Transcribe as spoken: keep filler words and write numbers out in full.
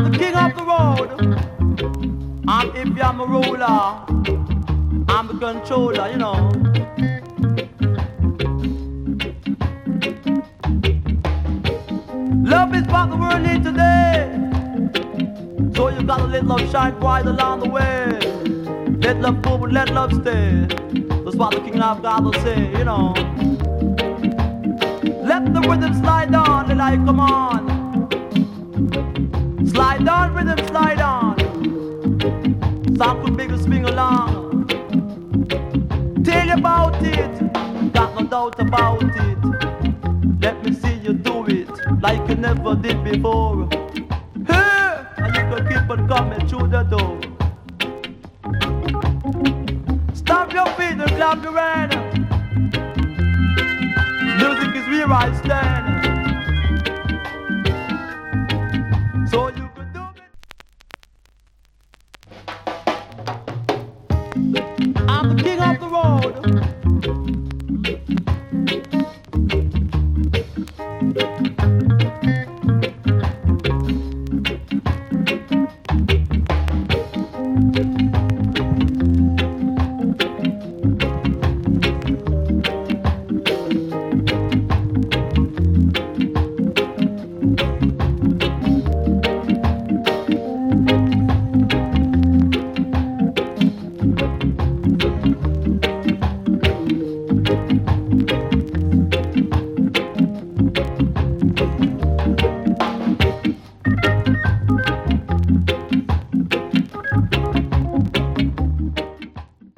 I'm the king of the road. I'm if I'm a ruler. I'm the controller, you know. Love is what the world needs today. So you gotta let love shine bright along the way. Let love move and let love stay. That's what the king of God will say, you know. Let the rhythm slide on, the light come on. Slide on, rhythm slide on. Sound could make us swing along. Tell you about it, got no doubt about it. Let me see you do it like you never did before. Hey, and you can keep on coming through the door. Stamp your feet and clap your hands. Music is where I stand. So you can do it. I'm the king of the road.